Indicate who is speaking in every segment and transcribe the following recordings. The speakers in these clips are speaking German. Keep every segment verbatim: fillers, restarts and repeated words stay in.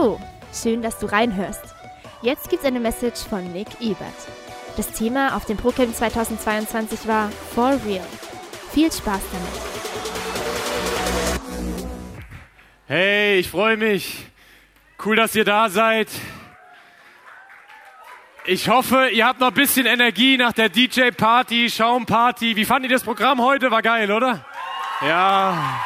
Speaker 1: Hallo, schön, dass du reinhörst. Jetzt gibt's eine Message von Nick Ebert. Das Thema auf dem ProCamp zweitausendzweiundzwanzig war For Real. Viel Spaß damit.
Speaker 2: Hey, ich freue mich. Cool, dass ihr da seid. Ich hoffe, ihr habt noch ein bisschen Energie nach der D J-Party, Schaumparty. Wie fandet ihr das Programm heute? War geil, oder? Ja.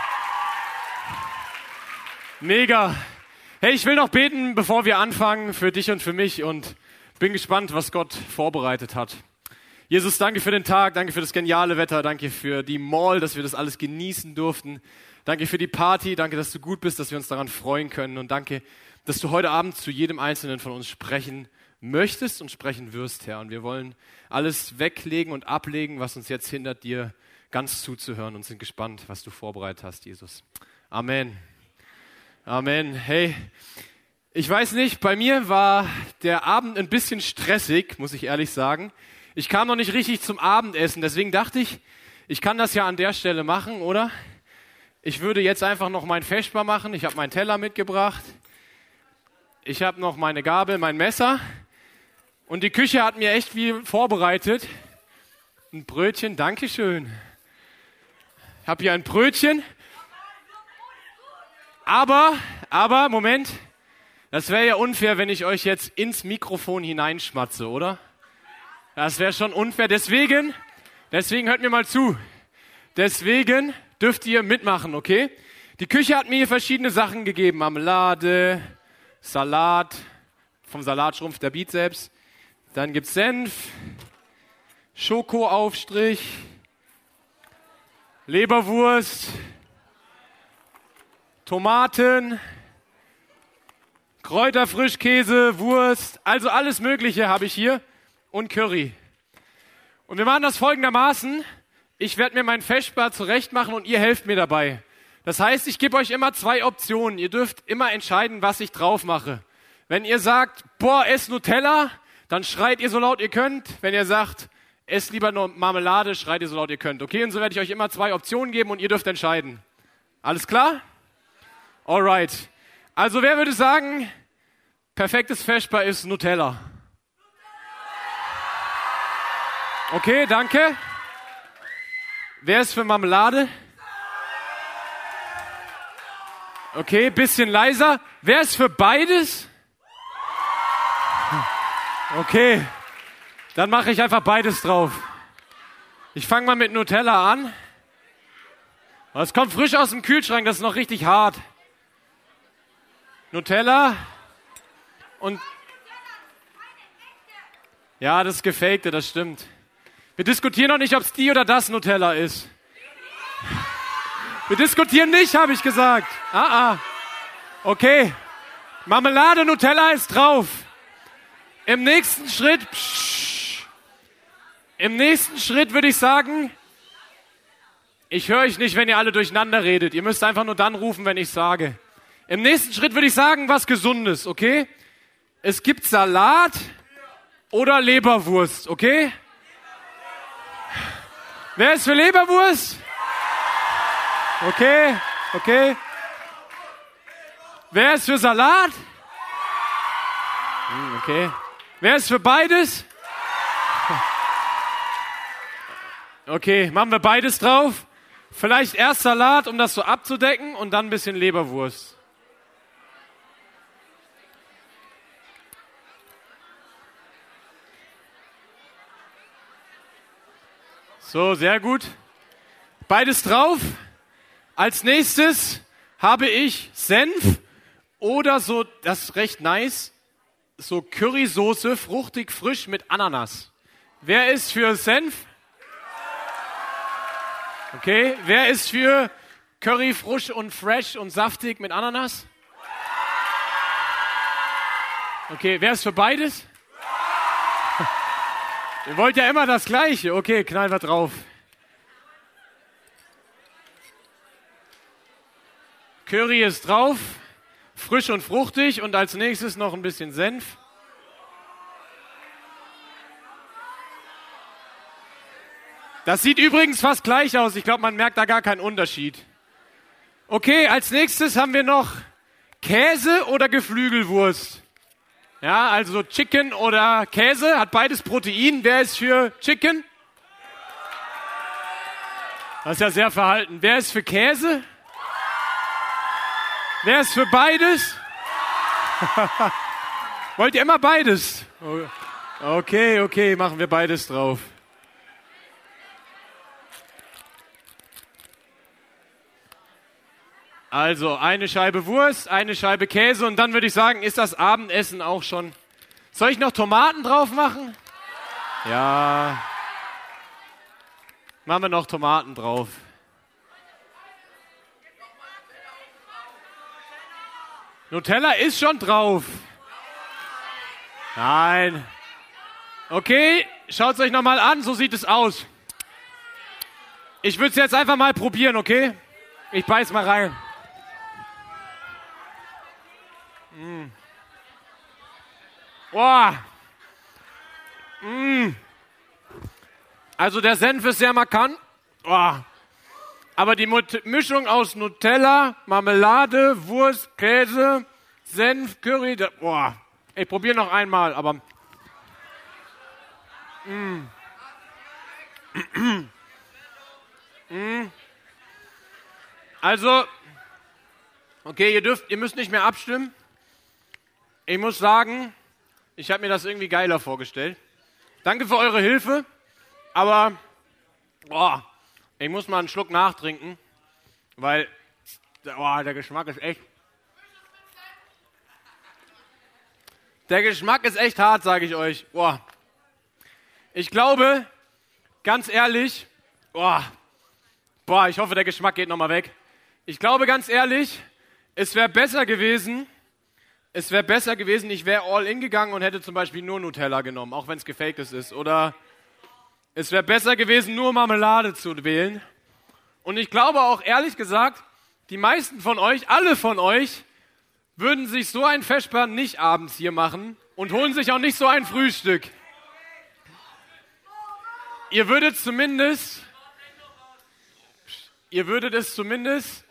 Speaker 2: Mega. Hey, ich will noch beten, bevor wir anfangen, für dich und für mich, und bin gespannt, was Gott vorbereitet hat. Jesus, danke für den Tag, danke für das geniale Wetter, danke für die Mall, dass wir das alles genießen durften. Danke für die Party, danke, dass du gut bist, dass wir uns daran freuen können, und danke, dass du heute Abend zu jedem Einzelnen von uns sprechen möchtest und sprechen wirst, Herr. Und wir wollen alles weglegen und ablegen, was uns jetzt hindert, dir ganz zuzuhören, und sind gespannt, was du vorbereitet hast, Jesus. Amen. Amen. Hey, ich weiß nicht, bei mir war der Abend ein bisschen stressig, muss ich ehrlich sagen. Ich kam noch nicht richtig zum Abendessen, deswegen dachte ich, ich kann das ja an der Stelle machen, oder? Ich würde jetzt einfach noch mein Feschbar machen. Ich habe meinen Teller mitgebracht. Ich habe noch meine Gabel, mein Messer. Und die Küche hat mir echt viel vorbereitet. Ein Brötchen, Dankeschön. Ich habe hier ein Brötchen. Aber, aber, Moment, das wäre ja unfair, wenn ich euch jetzt ins Mikrofon hineinschmatze, oder? Das wäre schon unfair. Deswegen, deswegen hört mir mal zu. Deswegen dürft ihr mitmachen, okay? Die Küche hat mir hier verschiedene Sachen gegeben. Marmelade, Salat, vom Salat schrumpft der Bizeps. Dann gibt's Senf, Schokoaufstrich, Leberwurst, Tomaten, Kräuterfrischkäse, Wurst, also alles Mögliche habe ich hier, und Curry. Und wir machen das folgendermaßen: Ich werde mir mein Feschbar zurecht machen und ihr helft mir dabei. Das heißt, ich gebe euch immer zwei Optionen. Ihr dürft immer entscheiden, was ich drauf mache. Wenn ihr sagt, boah, ess Nutella, dann schreit ihr so laut ihr könnt. Wenn ihr sagt, ess lieber nur Marmelade, schreit ihr so laut ihr könnt. Okay, und so werde ich euch immer zwei Optionen geben und ihr dürft entscheiden. Alles klar? Alright. Also wer würde sagen, perfektes Feschbar ist Nutella? Okay, danke. Wer ist für Marmelade? Okay, bisschen leiser. Wer ist für beides? Okay, dann mache ich einfach beides drauf. Ich fange mal mit Nutella an. Das kommt frisch aus dem Kühlschrank, das ist noch richtig hart. Nutella und... Ja, das ist gefakte, das stimmt. Wir diskutieren noch nicht, ob es die oder das Nutella ist. Wir diskutieren nicht, habe ich gesagt. Ah, ah. Okay. Marmelade, Nutella ist drauf. Im nächsten Schritt, psch, im nächsten Schritt würde ich sagen, ich höre euch nicht, wenn ihr alle durcheinander redet. Ihr müsst einfach nur dann rufen, wenn ich sage. Im nächsten Schritt würde ich sagen, was Gesundes, okay? Es gibt Salat oder Leberwurst, okay? Wer ist für Leberwurst? Okay, okay. Wer ist für Salat? Hm, okay. Wer ist für beides? Okay, machen wir beides drauf. Vielleicht erst Salat, um das so abzudecken, und dann ein bisschen Leberwurst. So, sehr gut. Beides drauf. Als nächstes habe ich Senf oder so, das ist recht nice, so Currysoße, fruchtig frisch mit Ananas. Wer ist für Senf? Okay, wer ist für Curry frisch und fresh und saftig mit Ananas? Okay, wer ist für beides? Ihr wollt ja immer das Gleiche. Okay, knallen wir drauf. Curry ist drauf, frisch und fruchtig, und als nächstes noch ein bisschen Senf. Das sieht übrigens fast gleich aus. Ich glaube, man merkt da gar keinen Unterschied. Okay, als nächstes haben wir noch Käse oder Geflügelwurst? Ja, also Chicken oder Käse, hat beides Protein. Wer ist für Chicken? Das ist ja sehr verhalten. Wer ist für Käse? Wer ist für beides? Wollt ihr immer beides? Okay, okay, machen wir beides drauf. Also eine Scheibe Wurst, eine Scheibe Käse und dann würde ich sagen, ist das Abendessen auch schon. Soll ich noch Tomaten drauf machen? Ja. Machen wir noch Tomaten drauf. Nutella ist schon drauf. Nein. Okay, schaut es euch nochmal an, so sieht es aus. Ich würde es jetzt einfach mal probieren, okay? Ich beiß mal rein. Mm. Boah. Mm. Also der Senf ist sehr markant. Boah. Aber die Mut- Mischung aus Nutella, Marmelade, Wurst, Käse, Senf, Curry, da, boah. Ich probiere noch einmal, aber mm. mm. Also, okay, ihr dürft, ihr müsst nicht mehr abstimmen. Ich muss sagen, ich habe mir das irgendwie geiler vorgestellt. Danke für eure Hilfe, aber boah, ich muss mal einen Schluck nachtrinken, weil boah, der Geschmack ist echt. Der Geschmack ist echt hart, sage ich euch. Boah. Ich glaube, ganz ehrlich, boah, boah, ich hoffe, der Geschmack geht nochmal weg. Ich glaube ganz ehrlich, es wäre besser gewesen, es wäre besser gewesen, ich wäre all in gegangen und hätte zum Beispiel nur Nutella genommen, auch wenn es gefaktes ist. Oder es wäre besser gewesen, nur Marmelade zu wählen. Und ich glaube auch, ehrlich gesagt, die meisten von euch, alle von euch, würden sich so ein Vesper nicht abends hier machen und holen sich auch nicht so ein Frühstück. Ihr würdet zumindest, ihr würdet es zumindest,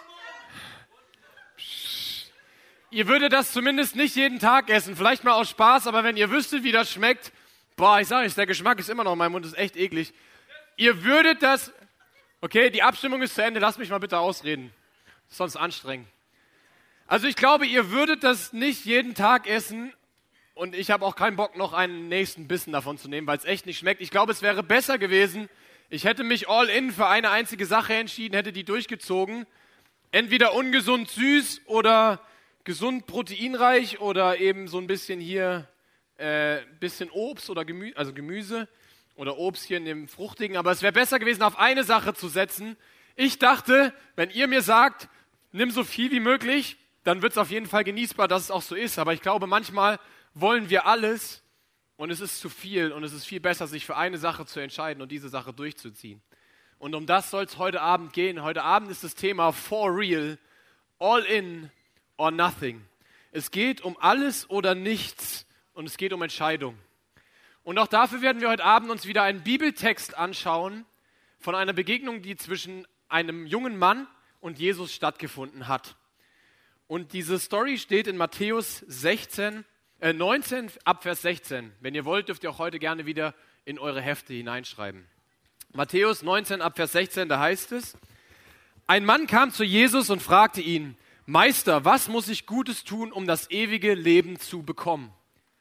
Speaker 2: ihr würdet das zumindest nicht jeden Tag essen, vielleicht mal aus Spaß, aber wenn ihr wüsstet, wie das schmeckt, boah, ich sage euch, der Geschmack ist immer noch in meinem Mund, ist echt eklig. Ihr würdet das, okay, die Abstimmung ist zu Ende, lasst mich mal bitte ausreden, ist sonst anstrengend. Also ich glaube, ihr würdet das nicht jeden Tag essen und ich habe auch keinen Bock, noch einen nächsten Bissen davon zu nehmen, weil es echt nicht schmeckt. Ich glaube, es wäre besser gewesen, ich hätte mich all in für eine einzige Sache entschieden, hätte die durchgezogen. Entweder ungesund süß oder gesund proteinreich oder eben so ein bisschen hier, äh, bisschen Obst oder Gemüse, also Gemüse oder Obst hier in dem Fruchtigen. Aber es wäre besser gewesen, auf eine Sache zu setzen. Ich dachte, wenn ihr mir sagt, nimm so viel wie möglich, dann wird es auf jeden Fall genießbar, dass es auch so ist. Aber ich glaube, manchmal wollen wir alles und es ist zu viel und es ist viel besser, sich für eine Sache zu entscheiden und diese Sache durchzuziehen. Und um das soll es heute Abend gehen. Heute Abend ist das Thema For Real, All In or Nothing. Es geht um alles oder nichts und es geht um Entscheidung. Und auch dafür werden wir heute Abend uns wieder einen Bibeltext anschauen von einer Begegnung, die zwischen einem jungen Mann und Jesus stattgefunden hat. Und diese Story steht in Matthäus sechzehn, äh neunzehn, ab Vers sechzehn. Wenn ihr wollt, dürft ihr auch heute gerne wieder in eure Hefte hineinschreiben. Matthäus neunzehn, ab Vers sechzehn, da heißt es: Ein Mann kam zu Jesus und fragte ihn: Meister, was muss ich Gutes tun, um das ewige Leben zu bekommen?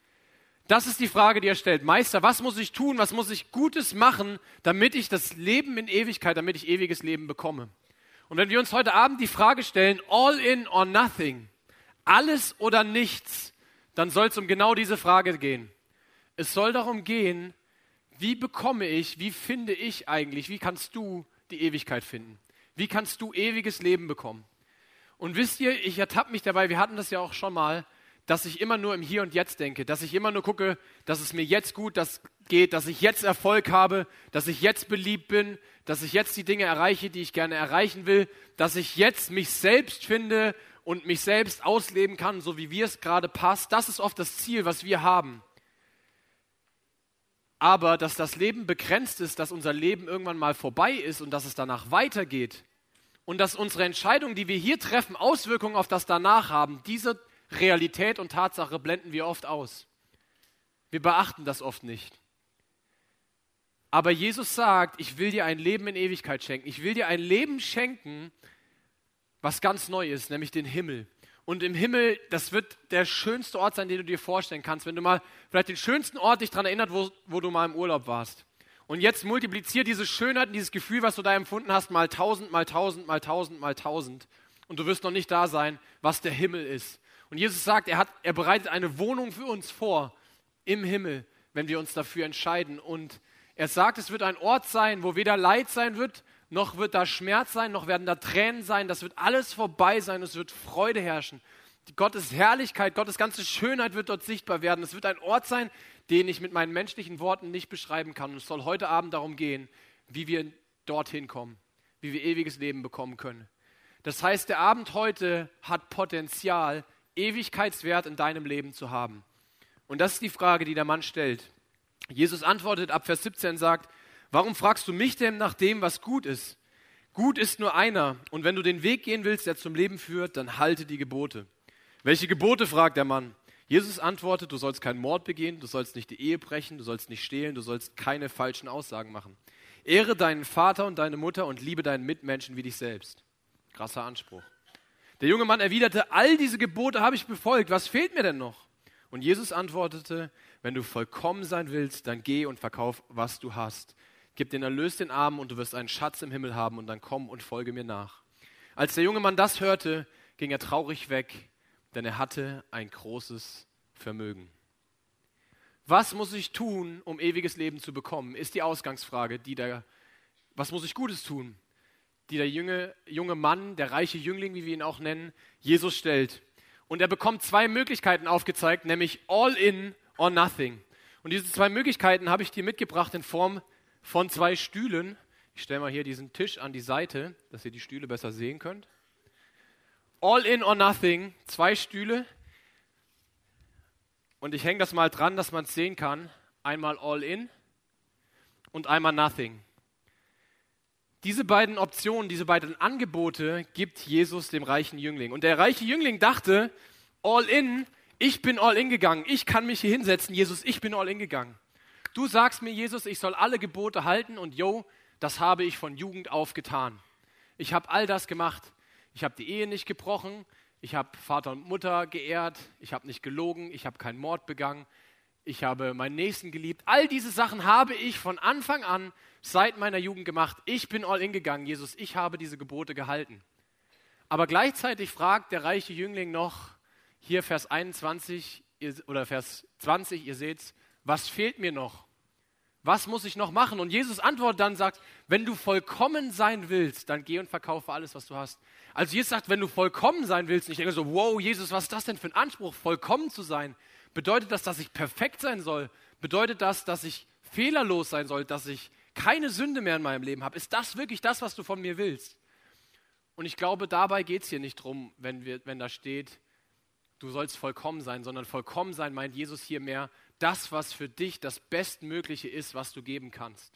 Speaker 2: Das ist die Frage, die er stellt. Meister, was muss ich tun, was muss ich Gutes machen, damit ich das Leben in Ewigkeit, damit ich ewiges Leben bekomme? Und wenn wir uns heute Abend die Frage stellen, all in or nothing, alles oder nichts, dann soll es um genau diese Frage gehen. Es soll darum gehen, wie bekomme ich, wie finde ich eigentlich, wie kannst du die Ewigkeit finden? Wie kannst du ewiges Leben bekommen? Und wisst ihr, ich ertappe mich dabei, wir hatten das ja auch schon mal, dass ich immer nur im Hier und Jetzt denke, dass ich immer nur gucke, dass es mir jetzt gut das geht, dass ich jetzt Erfolg habe, dass ich jetzt beliebt bin, dass ich jetzt die Dinge erreiche, die ich gerne erreichen will, dass ich jetzt mich selbst finde und mich selbst ausleben kann, so wie wir es gerade passt. Das ist oft das Ziel, was wir haben. Aber dass das Leben begrenzt ist, dass unser Leben irgendwann mal vorbei ist und dass es danach weitergeht und dass unsere Entscheidungen, die wir hier treffen, Auswirkungen auf das danach haben. Diese Realität und Tatsache blenden wir oft aus. Wir beachten das oft nicht. Aber Jesus sagt, ich will dir ein Leben in Ewigkeit schenken. Ich will dir ein Leben schenken, was ganz neu ist, nämlich den Himmel. Und im Himmel, das wird der schönste Ort sein, den du dir vorstellen kannst. Wenn du mal vielleicht den schönsten Ort dich daran erinnert, wo, wo du mal im Urlaub warst. Und jetzt multiplizier diese Schönheit und dieses Gefühl, was du da empfunden hast, mal tausend, mal tausend, mal tausend, mal tausend. Und du wirst noch nicht da sein, was der Himmel ist. Und Jesus sagt, er, hat, er bereitet eine Wohnung für uns vor im Himmel, wenn wir uns dafür entscheiden. Und er sagt, es wird ein Ort sein, wo weder Leid sein wird, noch wird da Schmerz sein, noch werden da Tränen sein. Das wird alles vorbei sein, es wird Freude herrschen. Die Gottes Herrlichkeit, Gottes ganze Schönheit wird dort sichtbar werden. Es wird ein Ort sein, den ich mit meinen menschlichen Worten nicht beschreiben kann. Und es soll heute Abend darum gehen, wie wir dorthin kommen, wie wir ewiges Leben bekommen können. Das heißt, der Abend heute hat Potenzial, Ewigkeitswert in deinem Leben zu haben. Und das ist die Frage, die der Mann stellt. Jesus antwortet ab Vers siebzehn, sagt, warum fragst du mich denn nach dem, was gut ist? Gut ist nur einer, und wenn du den Weg gehen willst, der zum Leben führt, dann halte die Gebote. Welche Gebote, fragt der Mann. Jesus antwortet, du sollst keinen Mord begehen, du sollst nicht die Ehe brechen, du sollst nicht stehlen, du sollst keine falschen Aussagen machen. Ehre deinen Vater und deine Mutter und liebe deinen Mitmenschen wie dich selbst. Krasser Anspruch. Der junge Mann erwiderte, all diese Gebote habe ich befolgt, was fehlt mir denn noch? Und Jesus antwortete, wenn du vollkommen sein willst, dann geh und verkauf, was du hast. Gib den Erlös den Armen und du wirst einen Schatz im Himmel haben und dann komm und folge mir nach. Als der junge Mann das hörte, ging er traurig weg, denn er hatte ein großes Vermögen. Was muss ich tun, um ewiges Leben zu bekommen, ist die Ausgangsfrage, die der, was muss ich Gutes tun, die der junge, junge Mann, der reiche Jüngling, wie wir ihn auch nennen, Jesus stellt. Und er bekommt zwei Möglichkeiten aufgezeigt, nämlich all in or nothing. Und diese zwei Möglichkeiten habe ich dir mitgebracht in Form von zwei Stühlen. Ich stelle mal hier diesen Tisch an die Seite, dass ihr die Stühle besser sehen könnt. All in or nothing, zwei Stühle. Und ich hänge das mal dran, dass man es sehen kann. Einmal all in und einmal nothing. Diese beiden Optionen, diese beiden Angebote gibt Jesus dem reichen Jüngling. Und der reiche Jüngling dachte, all in, ich bin all in gegangen. Ich kann mich hier hinsetzen, Jesus, ich bin all in gegangen. Du sagst mir, Jesus, ich soll alle Gebote halten und yo, das habe ich von Jugend auf getan. Ich habe all das gemacht. Ich habe die Ehe nicht gebrochen. Ich habe Vater und Mutter geehrt. Ich habe nicht gelogen. Ich habe keinen Mord begangen. Ich habe meinen Nächsten geliebt. All diese Sachen habe ich von Anfang an seit meiner Jugend gemacht. Ich bin all in gegangen, Jesus. Ich habe diese Gebote gehalten. Aber gleichzeitig fragt der reiche Jüngling noch, hier Vers einundzwanzig oder Vers zwanzig, ihr seht's, was fehlt mir noch? Was muss ich noch machen? Und Jesus antwortet dann, sagt, wenn du vollkommen sein willst, dann geh und verkaufe alles, was du hast. Also Jesus sagt, wenn du vollkommen sein willst, und ich denke so, wow, Jesus, was ist das denn für ein Anspruch, vollkommen zu sein? Bedeutet das, dass ich perfekt sein soll? Bedeutet das, dass ich fehlerlos sein soll, dass ich keine Sünde mehr in meinem Leben habe? Ist das wirklich das, was du von mir willst? Und ich glaube, dabei geht es hier nicht drum, wenn, wir, wenn da steht, du sollst vollkommen sein, sondern vollkommen sein meint Jesus hier mehr, das, was für dich das Bestmögliche ist, was du geben kannst.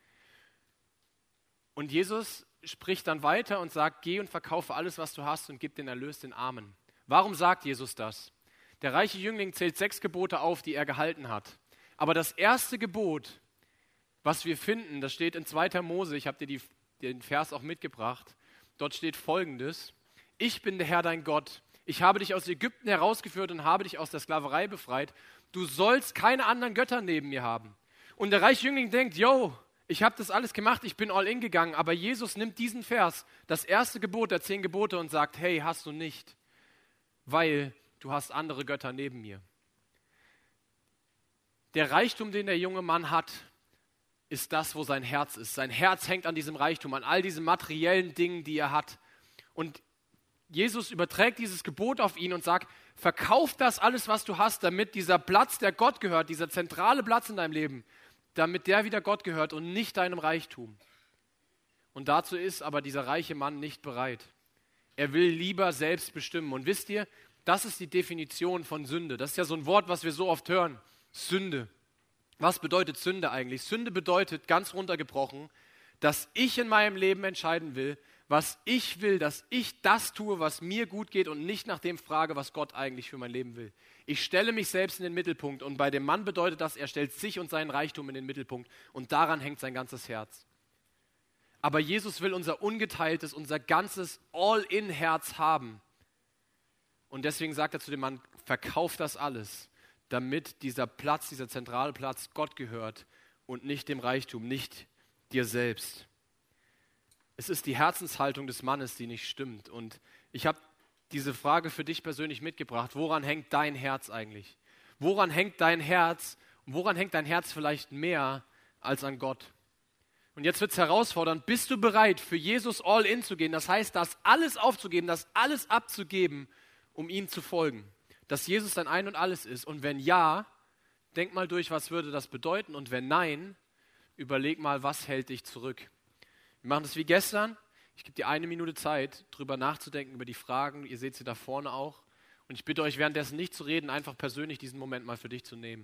Speaker 2: Und Jesus spricht dann weiter und sagt, geh und verkaufe alles, was du hast und gib den Erlös den Armen. Warum sagt Jesus das? Der reiche Jüngling zählt sechs Gebote auf, die er gehalten hat. Aber das erste Gebot, was wir finden, das steht in zweiter Mose, ich habe dir die, den Vers auch mitgebracht, dort steht Folgendes, ich bin der Herr dein Gott, ich habe dich aus Ägypten herausgeführt und habe dich aus der Sklaverei befreit, du sollst keine anderen Götter neben mir haben. Und der reiche Jüngling denkt, yo, ich habe das alles gemacht, ich bin all in gegangen, aber Jesus nimmt diesen Vers, das erste Gebot der zehn Gebote und sagt, hey, hast du nicht, weil du hast andere Götter neben mir. Der Reichtum, den der junge Mann hat, ist das, wo sein Herz ist. Sein Herz hängt an diesem Reichtum, an all diesen materiellen Dingen, die er hat. Und Jesus überträgt dieses Gebot auf ihn und sagt, verkauf das alles, was du hast, damit dieser Platz, der Gott gehört, dieser zentrale Platz in deinem Leben, damit der wieder Gott gehört und nicht deinem Reichtum. Und dazu ist aber dieser reiche Mann nicht bereit. Er will lieber selbst bestimmen. Und wisst ihr, das ist die Definition von Sünde. Das ist ja so ein Wort, was wir so oft hören. Sünde. Was bedeutet Sünde eigentlich? Sünde bedeutet, ganz runtergebrochen, dass ich in meinem Leben entscheiden will, was ich will, dass ich das tue, was mir gut geht und nicht nach dem frage, was Gott eigentlich für mein Leben will. Ich stelle mich selbst in den Mittelpunkt und bei dem Mann bedeutet das, er stellt sich und seinen Reichtum in den Mittelpunkt und daran hängt sein ganzes Herz. Aber Jesus will unser ungeteiltes, unser ganzes All-in-Herz haben. Und deswegen sagt er zu dem Mann, verkauf das alles, damit dieser Platz, dieser zentrale Platz Gott gehört und nicht dem Reichtum, nicht dir selbst. Es ist die Herzenshaltung des Mannes, die nicht stimmt. Und ich habe diese Frage für dich persönlich mitgebracht. Woran hängt dein Herz eigentlich? Woran hängt dein Herz? Und woran hängt dein Herz vielleicht mehr als an Gott? Und jetzt wird es herausfordernd. Bist du bereit, für Jesus all in zu gehen? Das heißt, das alles aufzugeben, das alles abzugeben, um ihm zu folgen. Dass Jesus dein Ein und Alles ist. Und wenn ja, denk mal durch, was würde das bedeuten? Und wenn nein, überleg mal, was hält dich zurück? Wir machen das wie gestern. Ich gebe dir eine Minute Zeit, drüber nachzudenken, über die Fragen. Ihr seht sie da vorne auch. Und ich bitte euch, währenddessen nicht zu reden, einfach persönlich diesen Moment mal für dich zu nehmen.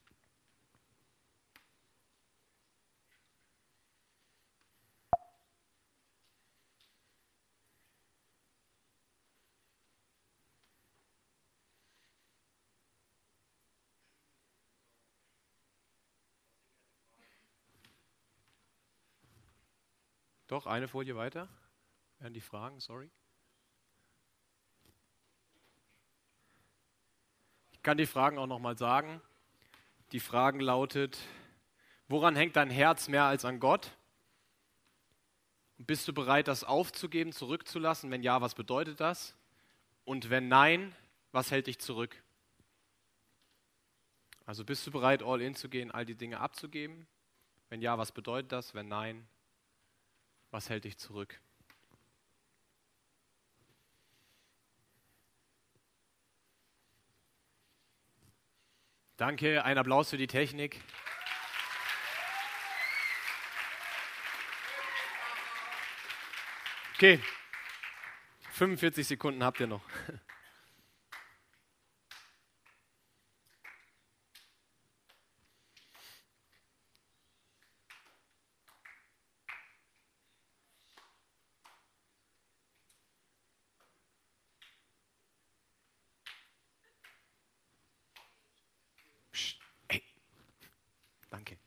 Speaker 2: Doch, eine Folie weiter. Werden die Fragen, sorry. Ich kann die Fragen auch nochmal sagen. Die Fragen lautet, woran hängt dein Herz mehr als an Gott? Bist du bereit, das aufzugeben, zurückzulassen? Wenn ja, was bedeutet das? Und wenn nein, was hält dich zurück? Also bist du bereit, all in zu gehen, all die Dinge abzugeben? Wenn ja, was bedeutet das? Wenn nein, was hält dich zurück? Danke, ein Applaus für die Technik. Okay, fünfundvierzig Sekunden habt ihr noch. Danke.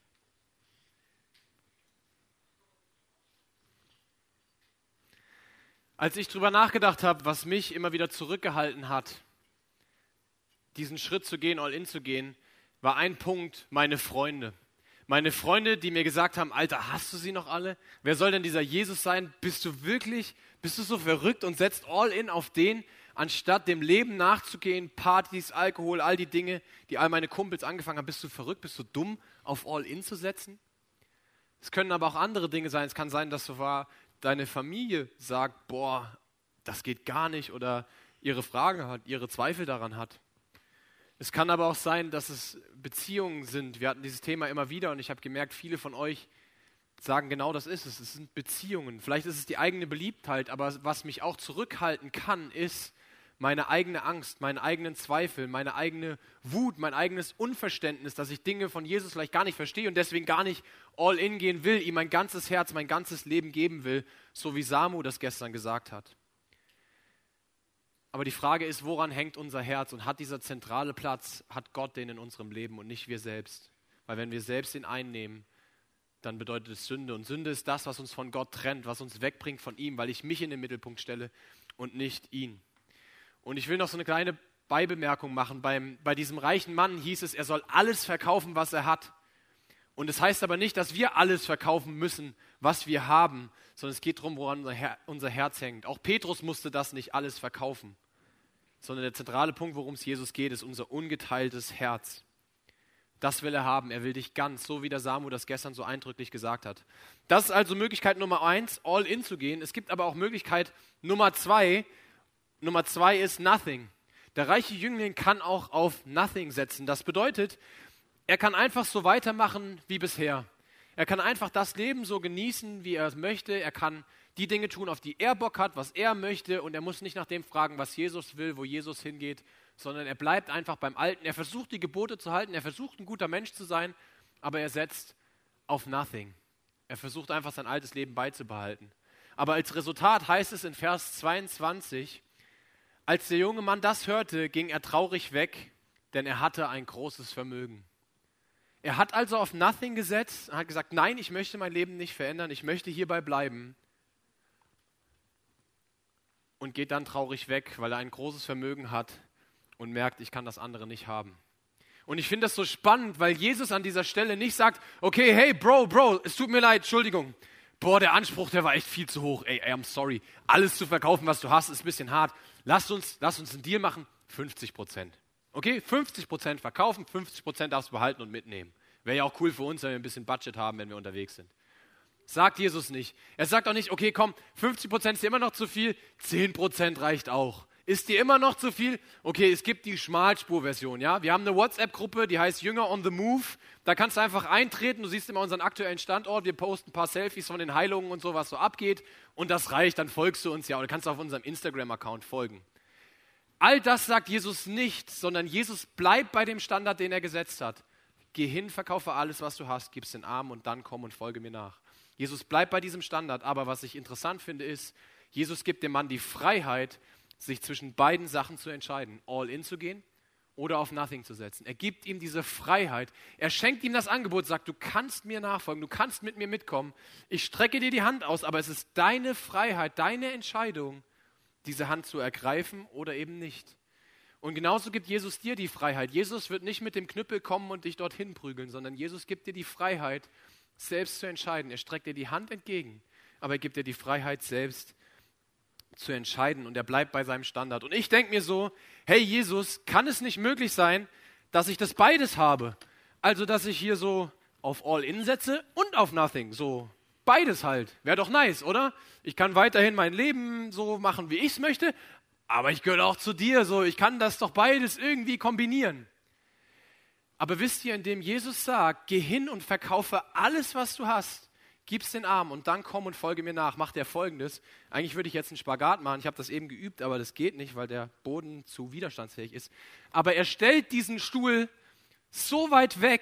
Speaker 2: Als ich drüber nachgedacht habe, was mich immer wieder zurückgehalten hat, diesen Schritt zu gehen, all in zu gehen, war ein Punkt meine Freunde. Meine Freunde, die mir gesagt haben, Alter, hast du sie noch alle? Wer soll denn dieser Jesus sein? Bist du wirklich, bist du so verrückt und setzt all in auf den, anstatt dem Leben nachzugehen, Partys, Alkohol, all die Dinge, die all meine Kumpels angefangen haben. Bist du verrückt, bist du dumm, auf all in zu setzen? Es können aber auch andere Dinge sein. Es kann sein, dass sogar deine Familie sagt, boah, das geht gar nicht oder ihre Fragen hat, ihre Zweifel daran hat. Es kann aber auch sein, dass es Beziehungen sind. Wir hatten dieses Thema immer wieder und ich habe gemerkt, viele von euch sagen, genau das ist es. Es sind Beziehungen. Vielleicht ist es die eigene Beliebtheit, aber was mich auch zurückhalten kann, ist meine eigene Angst, meine eigenen Zweifel, meine eigene Wut, mein eigenes Unverständnis, dass ich Dinge von Jesus vielleicht gar nicht verstehe und deswegen gar nicht all in gehen will, ihm mein ganzes Herz, mein ganzes Leben geben will, so wie Samu das gestern gesagt hat. Aber die Frage ist, woran hängt unser Herz und hat dieser zentrale Platz, hat Gott den in unserem Leben und nicht wir selbst? Weil wenn wir selbst ihn einnehmen, dann bedeutet es Sünde. Und Sünde ist das, was uns von Gott trennt, was uns wegbringt von ihm, weil ich mich in den Mittelpunkt stelle und nicht ihn. Und ich will noch so eine kleine Beibemerkung machen. Beim, bei diesem reichen Mann hieß es, er soll alles verkaufen, was er hat. Und es heißt aber nicht, dass wir alles verkaufen müssen, was wir haben, sondern es geht darum, woran unser, Her- unser Herz hängt. Auch Petrus musste das nicht alles verkaufen, sondern der zentrale Punkt, worum es Jesus geht, ist unser ungeteiltes Herz. Das will er haben. Er will dich ganz, so wie der Samu das gestern so eindrücklich gesagt hat. Das ist also Möglichkeit Nummer eins, all in zu gehen. Es gibt aber auch Möglichkeit Nummer zwei. Nummer zwei ist nothing. Der reiche Jüngling kann auch auf nothing setzen. Das bedeutet, er kann einfach so weitermachen wie bisher. Er kann einfach das Leben so genießen, wie er es möchte. Er kann die Dinge tun, auf die er Bock hat, was er möchte. Und er muss nicht nach dem fragen, was Jesus will, wo Jesus hingeht, sondern er bleibt einfach beim Alten. Er versucht, die Gebote zu halten. Er versucht, ein guter Mensch zu sein, aber er setzt auf nothing. Er versucht einfach, sein altes Leben beizubehalten. Aber als Resultat heißt es in Vers zweiundzwanzig, als der junge Mann das hörte, ging er traurig weg, denn er hatte ein großes Vermögen. Er hat also auf Nothing gesetzt und hat gesagt, nein, ich möchte mein Leben nicht verändern, ich möchte hierbei bleiben. Und geht dann traurig weg, weil er ein großes Vermögen hat und merkt, ich kann das andere nicht haben. Und ich finde das so spannend, weil Jesus an dieser Stelle nicht sagt, okay, hey, Bro, Bro, es tut mir leid, Entschuldigung. Boah, der Anspruch, der war echt viel zu hoch. Ey, ey, I'm sorry. Alles zu verkaufen, was du hast, ist ein bisschen hart. Lass uns, lass uns einen Deal machen, fünfzig Prozent. Okay, fünfzig Prozent verkaufen, fünfzig Prozent darfst du behalten und mitnehmen. Wäre ja auch cool für uns, wenn wir ein bisschen Budget haben, wenn wir unterwegs sind. Sagt Jesus nicht. Er sagt auch nicht, okay, komm, fünfzig Prozent ist dir immer noch zu viel, zehn Prozent reicht auch. Ist dir immer noch zu viel? Okay, es gibt die Schmalspur-Version, ja. Wir haben eine WhatsApp-Gruppe, die heißt Jünger on the Move. Da kannst du einfach eintreten, du siehst immer unseren aktuellen Standort, wir posten ein paar Selfies von den Heilungen und so, was so abgeht. Und das reicht, dann folgst du uns ja oder kannst auf unserem Instagram-Account folgen. All das sagt Jesus nicht, sondern Jesus bleibt bei dem Standard, den er gesetzt hat. Geh hin, verkaufe alles, was du hast, gib's den Armen und dann komm und folge mir nach. Jesus bleibt bei diesem Standard, aber was ich interessant finde ist, Jesus gibt dem Mann die Freiheit, sich zwischen beiden Sachen zu entscheiden, all in zu gehen oder auf nothing zu setzen. Er gibt ihm diese Freiheit, er schenkt ihm das Angebot, sagt, du kannst mir nachfolgen, du kannst mit mir mitkommen, ich strecke dir die Hand aus, aber es ist deine Freiheit, deine Entscheidung, diese Hand zu ergreifen oder eben nicht. Und genauso gibt Jesus dir die Freiheit. Jesus wird nicht mit dem Knüppel kommen und dich dorthin prügeln, sondern Jesus gibt dir die Freiheit, selbst zu entscheiden. Er streckt dir die Hand entgegen, aber er gibt dir die Freiheit, selbst zu entscheiden und er bleibt bei seinem Standard. Und ich denke mir so, hey Jesus, kann es nicht möglich sein, dass ich das beides habe? Also, dass ich hier so auf All-In setze und auf Nothing, so beides halt. Wäre doch nice, oder? Ich kann weiterhin mein Leben so machen, wie ich es möchte, aber ich gehöre auch zu dir, so ich kann das doch beides irgendwie kombinieren. Aber wisst ihr, indem Jesus sagt, geh hin und verkaufe alles, was du hast, gib's den Armen und dann komm und folge mir nach, macht er Folgendes. Eigentlich würde ich jetzt einen Spagat machen, ich habe das eben geübt, aber das geht nicht, weil der Boden zu widerstandsfähig ist. Aber er stellt diesen Stuhl so weit weg,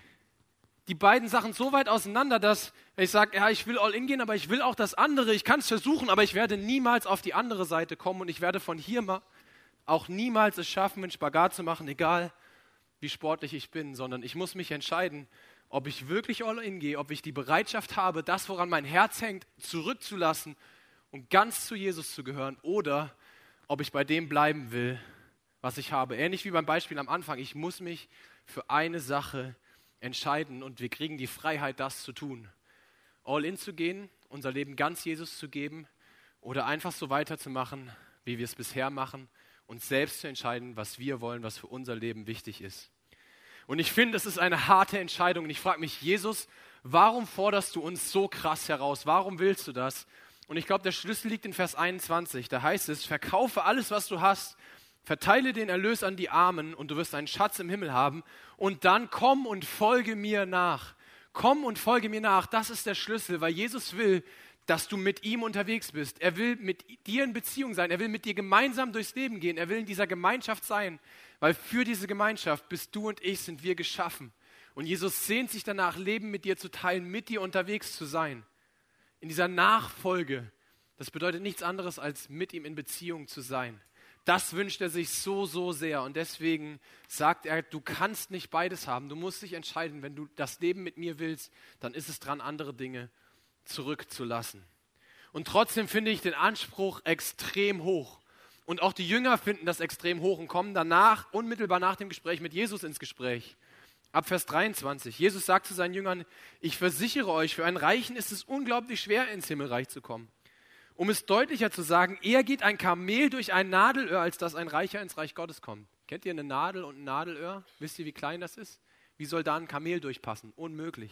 Speaker 2: die beiden Sachen so weit auseinander, dass ich sage, ja, ich will all in gehen, aber ich will auch das andere, ich kann es versuchen, aber ich werde niemals auf die andere Seite kommen und ich werde von hier mal auch niemals es schaffen, einen Spagat zu machen, egal wie sportlich ich bin, sondern ich muss mich entscheiden, ob ich wirklich all in gehe, ob ich die Bereitschaft habe, das, woran mein Herz hängt, zurückzulassen und ganz zu Jesus zu gehören oder ob ich bei dem bleiben will, was ich habe. Ähnlich wie beim Beispiel am Anfang, ich muss mich für eine Sache entscheiden und wir kriegen die Freiheit, das zu tun. All in zu gehen, unser Leben ganz Jesus zu geben oder einfach so weiterzumachen, wie wir es bisher machen, uns selbst zu entscheiden, was wir wollen, was für unser Leben wichtig ist. Und ich finde, es ist eine harte Entscheidung. Und ich frage mich, Jesus, warum forderst du uns so krass heraus? Warum willst du das? Und ich glaube, der Schlüssel liegt in Vers einundzwanzig. Da heißt es, verkaufe alles, was du hast, verteile den Erlös an die Armen und du wirst einen Schatz im Himmel haben. Und dann komm und folge mir nach. Komm und folge mir nach. Das ist der Schlüssel, weil Jesus will, dass du mit ihm unterwegs bist. Er will mit dir in Beziehung sein. Er will mit dir gemeinsam durchs Leben gehen. Er will in dieser Gemeinschaft sein, weil für diese Gemeinschaft bist du und ich, sind wir geschaffen. Und Jesus sehnt sich danach, Leben mit dir zu teilen, mit dir unterwegs zu sein. In dieser Nachfolge, das bedeutet nichts anderes, als mit ihm in Beziehung zu sein. Das wünscht er sich so, so sehr. Und deswegen sagt er, du kannst nicht beides haben. Du musst dich entscheiden, wenn du das Leben mit mir willst, dann ist es dran, andere Dinge zurückzulassen. Und trotzdem finde ich den Anspruch extrem hoch. Und auch die Jünger finden das extrem hoch und kommen danach, unmittelbar nach dem Gespräch mit Jesus ins Gespräch. Ab Vers dreiundzwanzig. Jesus sagt zu seinen Jüngern, ich versichere euch, für einen Reichen ist es unglaublich schwer, ins Himmelreich zu kommen. Um es deutlicher zu sagen, eher geht ein Kamel durch ein Nadelöhr, als dass ein Reicher ins Reich Gottes kommt. Kennt ihr eine Nadel und ein Nadelöhr? Wisst ihr, wie klein das ist? Wie soll da ein Kamel durchpassen? Unmöglich.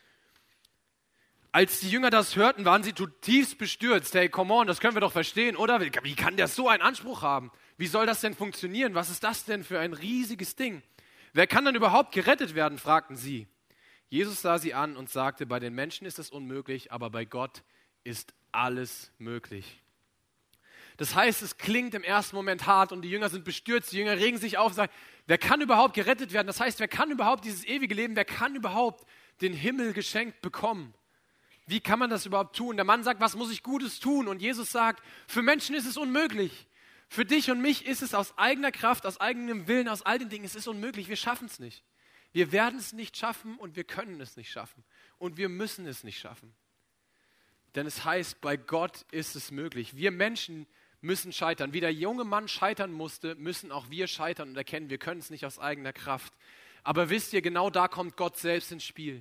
Speaker 2: Als die Jünger das hörten, waren sie zutiefst bestürzt. Hey, come on, das können wir doch verstehen, oder? Wie kann der so einen Anspruch haben? Wie soll das denn funktionieren? Was ist das denn für ein riesiges Ding? Wer kann denn überhaupt gerettet werden, fragten sie. Jesus sah sie an und sagte, bei den Menschen ist es unmöglich, aber bei Gott ist alles möglich. Das heißt, es klingt im ersten Moment hart und die Jünger sind bestürzt, die Jünger regen sich auf und sagen, wer kann überhaupt gerettet werden? Das heißt, wer kann überhaupt dieses ewige Leben, wer kann überhaupt den Himmel geschenkt bekommen? Wie kann man das überhaupt tun? Der Mann sagt, was muss ich Gutes tun? Und Jesus sagt, für Menschen ist es unmöglich. Für dich und mich ist es aus eigener Kraft, aus eigenem Willen, aus all den Dingen, es ist unmöglich. Wir schaffen es nicht. Wir werden es nicht schaffen und wir können es nicht schaffen. Und wir müssen es nicht schaffen. Denn es heißt, bei Gott ist es möglich. Wir Menschen müssen scheitern. Wie der junge Mann scheitern musste, müssen auch wir scheitern und erkennen, wir können es nicht aus eigener Kraft. Aber wisst ihr, genau da kommt Gott selbst ins Spiel.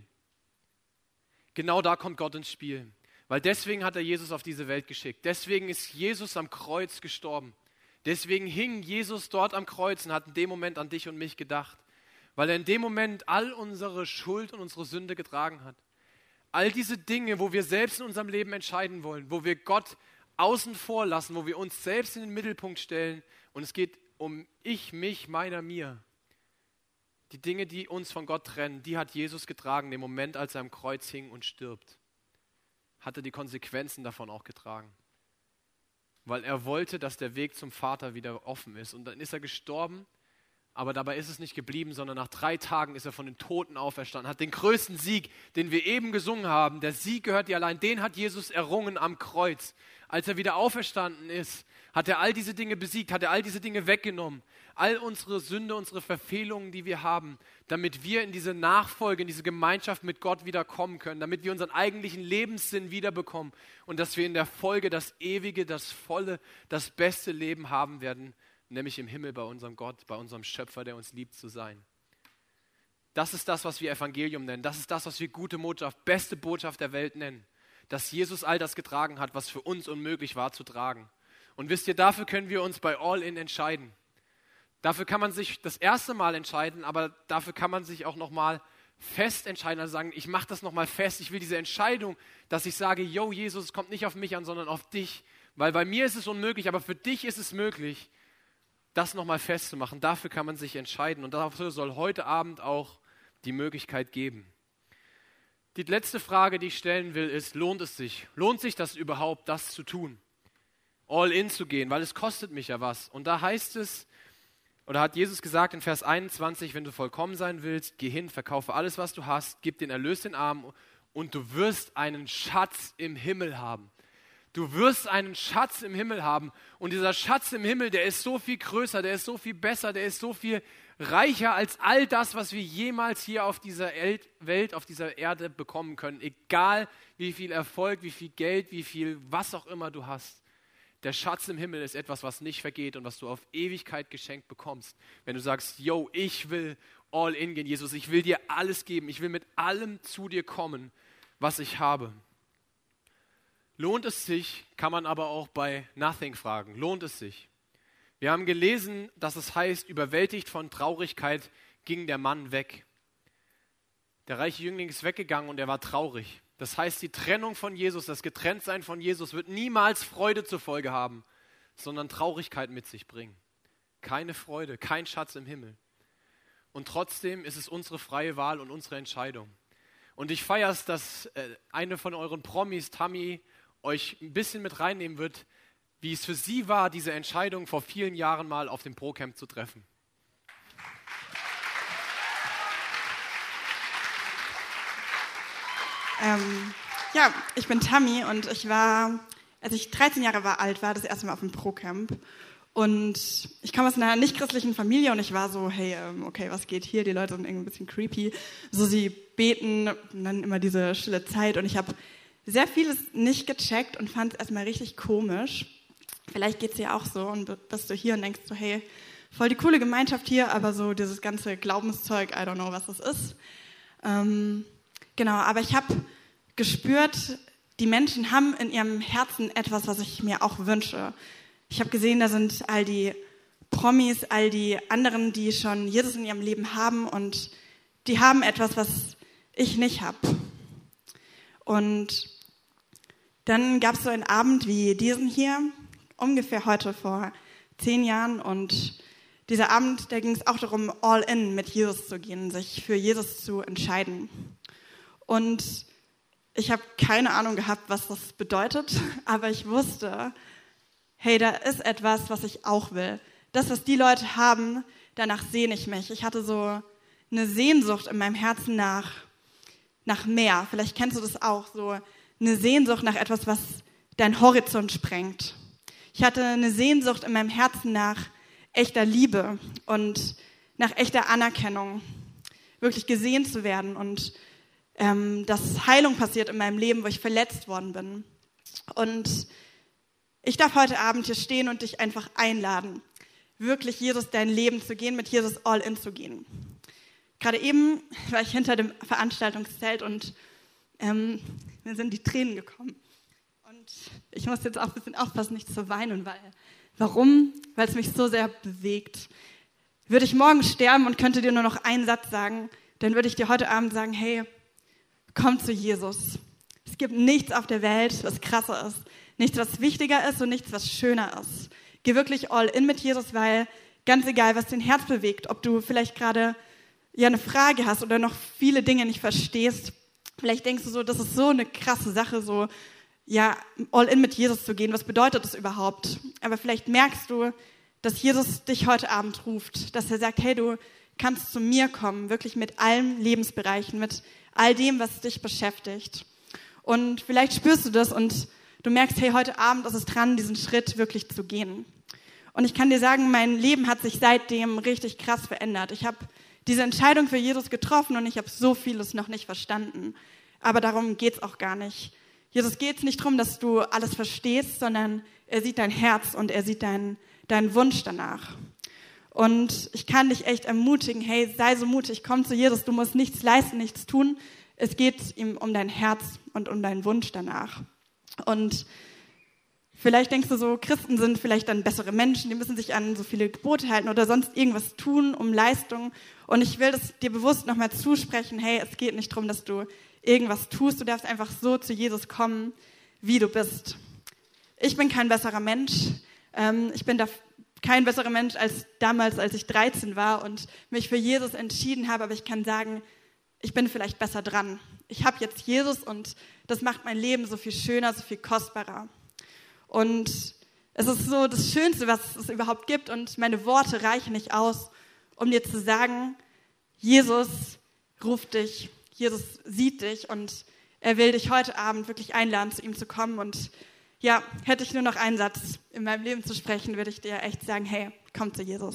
Speaker 2: Genau da kommt Gott ins Spiel. Weil deswegen hat er Jesus auf diese Welt geschickt. Deswegen ist Jesus am Kreuz gestorben. Deswegen hing Jesus dort am Kreuz und hat in dem Moment an dich und mich gedacht. Weil er in dem Moment all unsere Schuld und unsere Sünde getragen hat. All diese Dinge, wo wir selbst in unserem Leben entscheiden wollen, wo wir Gott außen vor lassen, wo wir uns selbst in den Mittelpunkt stellen und es geht um ich, mich, meiner, mir. Die Dinge, die uns von Gott trennen, die hat Jesus getragen, den Moment, als er am Kreuz hing und stirbt. Hat er die Konsequenzen davon auch getragen. Weil er wollte, dass der Weg zum Vater wieder offen ist. Und dann ist er gestorben, aber dabei ist es nicht geblieben, sondern nach drei Tagen ist er von den Toten auferstanden, hat den größten Sieg, den wir eben gesungen haben, der Sieg gehört dir allein, den hat Jesus errungen am Kreuz. Als er wieder auferstanden ist, hat er all diese Dinge besiegt, hat er all diese Dinge weggenommen. All unsere Sünde, unsere Verfehlungen, die wir haben, damit wir in diese Nachfolge, in diese Gemeinschaft mit Gott wieder kommen können, damit wir unseren eigentlichen Lebenssinn wiederbekommen und dass wir in der Folge das ewige, das volle, das beste Leben haben werden, nämlich im Himmel bei unserem Gott, bei unserem Schöpfer, der uns liebt zu sein. Das ist das, was wir Evangelium nennen. Das ist das, was wir gute Botschaft, beste Botschaft der Welt nennen. Dass Jesus all das getragen hat, was für uns unmöglich war zu tragen. Und wisst ihr, dafür können wir uns bei All In entscheiden. Dafür kann man sich das erste Mal entscheiden, aber dafür kann man sich auch nochmal fest entscheiden, also sagen, ich mache das nochmal fest, ich will diese Entscheidung, dass ich sage, yo Jesus, es kommt nicht auf mich an, sondern auf dich, weil bei mir ist es unmöglich, aber für dich ist es möglich, das nochmal festzumachen. Dafür kann man sich entscheiden und dafür soll heute Abend auch die Möglichkeit geben. Die letzte Frage, die ich stellen will, ist, lohnt es sich? Lohnt sich das überhaupt, das zu tun? All in zu gehen, weil es kostet mich ja was. Und da heißt es, oder hat Jesus gesagt in Vers einundzwanzig, wenn du vollkommen sein willst, geh hin, verkaufe alles, was du hast, gib den Erlös den Armen und du wirst einen Schatz im Himmel haben. Du wirst einen Schatz im Himmel haben und dieser Schatz im Himmel, der ist so viel größer, der ist so viel besser, der ist so viel reicher als all das, was wir jemals hier auf dieser Welt, auf dieser Erde bekommen können. Egal wie viel Erfolg, wie viel Geld, wie viel was auch immer du hast. Der Schatz im Himmel ist etwas, was nicht vergeht und was du auf Ewigkeit geschenkt bekommst. Wenn du sagst, yo, ich will all in gehen, Jesus, ich will dir alles geben, ich will mit allem zu dir kommen, was ich habe. Lohnt es sich, kann man aber auch bei Nothing fragen. Lohnt es sich? Wir haben gelesen, dass es heißt, überwältigt von Traurigkeit ging der Mann weg. Der reiche Jüngling ist weggegangen und er war traurig. Das heißt, die Trennung von Jesus, das Getrenntsein von Jesus wird niemals Freude zur Folge haben, sondern Traurigkeit mit sich bringen. Keine Freude, kein Schatz im Himmel. Und trotzdem ist es unsere freie Wahl und unsere Entscheidung. Und ich feiere es, dass äh, eine von euren Promis, Tammy, euch ein bisschen mit reinnehmen wird, wie es für sie war, diese Entscheidung vor vielen Jahren mal auf dem Pro-Camp zu treffen.
Speaker 3: Ähm, ja, ich bin Tammy und ich war, als ich dreizehn Jahre war, alt war, das erste Mal auf dem Pro-Camp. Und ich komme aus einer nicht-christlichen Familie und ich war so, hey, ähm, okay, was geht hier? Die Leute sind irgendwie ein bisschen creepy. So, sie beten und dann immer diese stille Zeit und ich habe sehr vieles nicht gecheckt und fand es erstmal richtig komisch. Vielleicht geht es dir auch so und bist du hier und denkst so, hey, voll die coole Gemeinschaft hier, aber so dieses ganze Glaubenszeug, I don't know, was das ist. Ähm, genau, aber ich habe gespürt, die Menschen haben in ihrem Herzen etwas, was ich mir auch wünsche. Ich habe gesehen, da sind all die Promis, all die anderen, die schon Jesus in ihrem Leben haben und die haben etwas, was ich nicht habe. Und dann gab es so einen Abend wie diesen hier, ungefähr heute vor zehn Jahren. Und dieser Abend, da ging es auch darum, all in mit Jesus zu gehen, sich für Jesus zu entscheiden. Und ich habe keine Ahnung gehabt, was das bedeutet, aber ich wusste, hey, da ist etwas, was ich auch will. Das, was die Leute haben, danach sehne ich mich. Ich hatte so eine Sehnsucht in meinem Herzen nach, nach mehr. Vielleicht kennst du das auch, so eine Sehnsucht nach etwas, was deinen Horizont sprengt. Ich hatte eine Sehnsucht in meinem Herzen nach echter Liebe und nach echter Anerkennung, wirklich gesehen zu werden und ähm, dass Heilung passiert in meinem Leben, wo ich verletzt worden bin. Und ich darf heute Abend hier stehen und dich einfach einladen, wirklich Jesus dein Leben zu gehen, mit Jesus all in zu gehen. Gerade eben war ich hinter dem Veranstaltungszelt und ähm, mir sind die Tränen gekommen. Und ich muss jetzt auch ein bisschen aufpassen, nicht zu weinen, weil, warum? Weil es mich so sehr bewegt. Würde ich morgen sterben und könnte dir nur noch einen Satz sagen, dann würde ich dir heute Abend sagen, hey, komm zu Jesus. Es gibt nichts auf der Welt, was krasser ist, nichts, was wichtiger ist und nichts, was schöner ist. Geh wirklich all in mit Jesus, weil ganz egal, was dein Herz bewegt, ob du vielleicht gerade ja eine Frage hast oder noch viele Dinge nicht verstehst, vielleicht denkst du so, das ist so eine krasse Sache, so ja, all in mit Jesus zu gehen, was bedeutet das überhaupt? Aber vielleicht merkst du, dass Jesus dich heute Abend ruft, dass er sagt, hey, du kannst zu mir kommen, wirklich mit allen Lebensbereichen, mit all dem, was dich beschäftigt. Und vielleicht spürst du das und du merkst, hey, heute Abend ist es dran, diesen Schritt wirklich zu gehen. Und ich kann dir sagen, mein Leben hat sich seitdem richtig krass verändert. Ich habe diese Entscheidung für Jesus getroffen und ich habe so vieles noch nicht verstanden. Aber darum geht's auch gar nicht. Jesus geht es nicht darum, dass du alles verstehst, sondern er sieht dein Herz und er sieht deinen deinen Wunsch danach. Und ich kann dich echt ermutigen, hey, sei so mutig, komm zu Jesus, du musst nichts leisten, nichts tun. Es geht ihm um dein Herz und um deinen Wunsch danach. Und vielleicht denkst du so, Christen sind vielleicht dann bessere Menschen, die müssen sich an so viele Gebote halten oder sonst irgendwas tun um Leistung. Und ich will das dir bewusst nochmal zusprechen, hey, es geht nicht darum, dass du irgendwas tust, du darfst einfach so zu Jesus kommen, wie du bist. Ich bin kein besserer Mensch. Ähm, ich bin da kein besserer Mensch als damals, als ich dreizehn war und mich für Jesus entschieden habe, aber ich kann sagen, ich bin vielleicht besser dran. Ich habe jetzt Jesus und das macht mein Leben so viel schöner, so viel kostbarer. Und es ist so das Schönste, was es überhaupt gibt und meine Worte reichen nicht aus, um dir zu sagen, Jesus ruft dich, Jesus sieht dich und er will dich heute Abend wirklich einladen, zu ihm zu kommen. Und ja, hätte ich nur noch einen Satz in meinem Leben zu sprechen, würde ich dir echt sagen, hey, komm zu Jesus.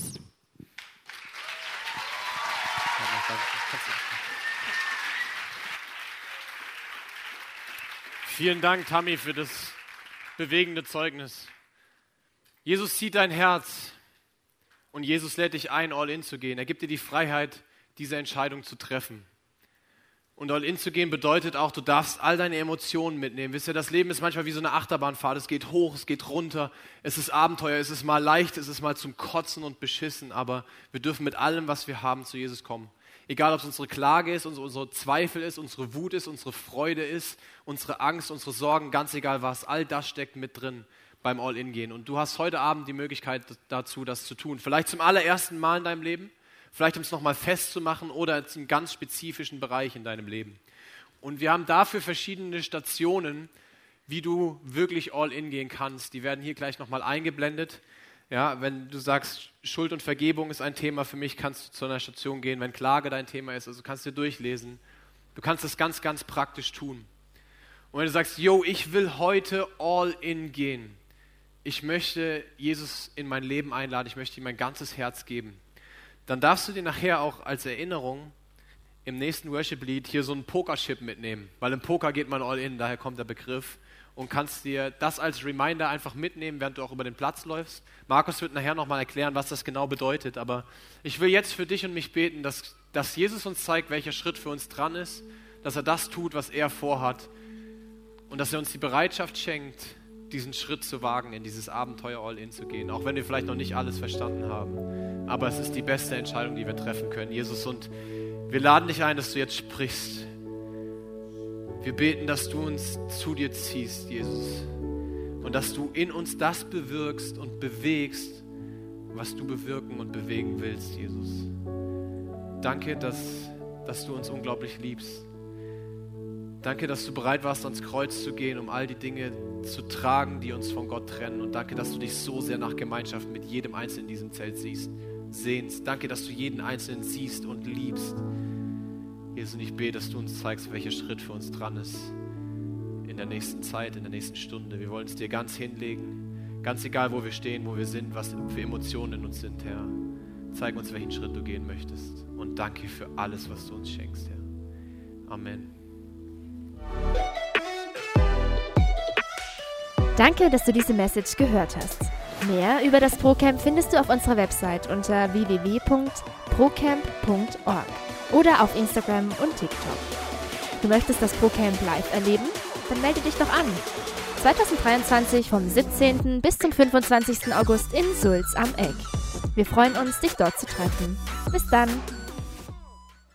Speaker 2: Vielen Dank, Tammy, für das bewegende Zeugnis. Jesus sieht dein Herz und Jesus lädt dich ein, all in zu gehen. Er gibt dir die Freiheit, diese Entscheidung zu treffen. Und all in zu gehen bedeutet auch, du darfst all deine Emotionen mitnehmen. Wisst ihr, das Leben ist manchmal wie so eine Achterbahnfahrt. Es geht hoch, es geht runter, es ist Abenteuer, es ist mal leicht, es ist mal zum Kotzen und Beschissen. Aber wir dürfen mit allem, was wir haben, zu Jesus kommen. Egal, ob es unsere Klage ist, unsere, unsere Zweifel ist, unsere Wut ist, unsere Freude ist, unsere Angst, unsere Sorgen, ganz egal was. All das steckt mit drin beim All-In-Gehen. Und du hast heute Abend die Möglichkeit dazu, das zu tun. Vielleicht zum allerersten Mal in deinem Leben. Vielleicht um es nochmal festzumachen oder in einem ganz spezifischen Bereich in deinem Leben. Und wir haben dafür verschiedene Stationen, wie du wirklich all in gehen kannst. Die werden hier gleich nochmal eingeblendet. Ja, wenn du sagst, Schuld und Vergebung ist ein Thema für mich, kannst du zu einer Station gehen. Wenn Klage dein Thema ist, also kannst du dir durchlesen. Du kannst das ganz, ganz praktisch tun. Und wenn du sagst, yo, ich will heute all in gehen. Ich möchte Jesus in mein Leben einladen, ich möchte ihm mein ganzes Herz geben. Dann darfst du dir nachher auch als Erinnerung im nächsten Worship-Lied hier so einen Pokerchip mitnehmen, weil im Poker geht man all in, daher kommt der Begriff, und kannst dir das als Reminder einfach mitnehmen, während du auch über den Platz läufst. Markus wird nachher nochmal erklären, was das genau bedeutet, aber ich will jetzt für dich und mich beten, dass, dass Jesus uns zeigt, welcher Schritt für uns dran ist, dass er das tut, was er vorhat und dass er uns die Bereitschaft schenkt, diesen Schritt zu wagen, in dieses Abenteuer all in zu gehen, auch wenn wir vielleicht noch nicht alles verstanden haben. Aber es ist die beste Entscheidung, die wir treffen können, Jesus. Und wir laden dich ein, dass du jetzt sprichst. Wir beten, dass du uns zu dir ziehst, Jesus. Und dass du in uns das bewirkst und bewegst, was du bewirken und bewegen willst, Jesus. Danke, dass, dass du uns unglaublich liebst. Danke, dass du bereit warst, ans Kreuz zu gehen, um all die Dinge zu tragen, die uns von Gott trennen. Und danke, dass du dich so sehr nach Gemeinschaft mit jedem Einzelnen in diesem Zelt siehst, sehnst. Danke, dass du jeden Einzelnen siehst und liebst. Jesus, und ich bete, dass du uns zeigst, welcher Schritt für uns dran ist. in der nächsten Zeit, in der nächsten Stunde. Wir wollen es dir ganz hinlegen, ganz egal, wo wir stehen, wo wir sind, was für Emotionen in uns sind, Herr. Zeig uns, welchen Schritt du gehen möchtest. Und danke für alles, was du uns schenkst, Herr. Amen.
Speaker 1: Danke, dass du diese Message gehört hast. Mehr über das ProCamp findest du auf unserer Website unter w w w punkt procamp punkt org oder auf Instagram und TikTok. Du möchtest das ProCamp live erleben? Dann melde dich doch an. zwanzig dreiundzwanzig vom siebzehnten bis zum fünfundzwanzigsten August in Sulz am Egg. Wir freuen uns, dich dort zu treffen. Bis dann!